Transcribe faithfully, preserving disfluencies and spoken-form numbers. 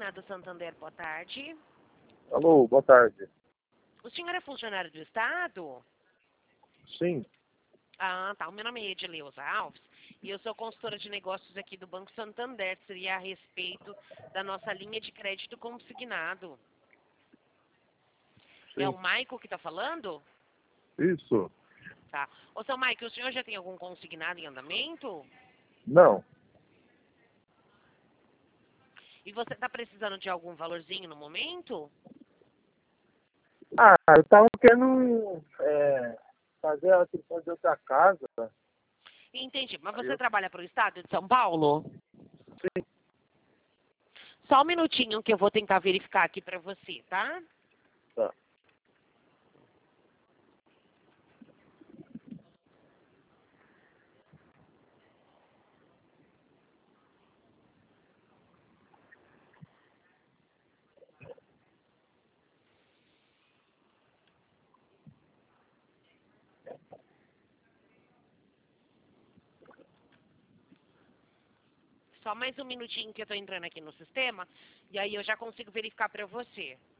Consignado Santander, boa tarde. Alô, boa tarde. O senhor é funcionário do Estado? Sim, Ah, tá. O meu nome é Edileuza Alves e eu sou consultora de negócios aqui do Banco Santander. Seria a respeito da nossa linha de crédito consignado. É sim. o Maico que está falando? Isso. Tá. Ô, seu Maico, o senhor já tem algum consignado em andamento? Não. E você está precisando de algum valorzinho no momento? Ah, eu tava querendo é, fazer a questão de outra casa. Entendi. Mas Aí você eu- trabalha para o Estado de São Paulo? Sim. Só um minutinho que eu vou tentar verificar aqui para você, tá? Tá. Só mais um minutinho que eu tô entrando aqui no sistema e aí eu já consigo verificar para você.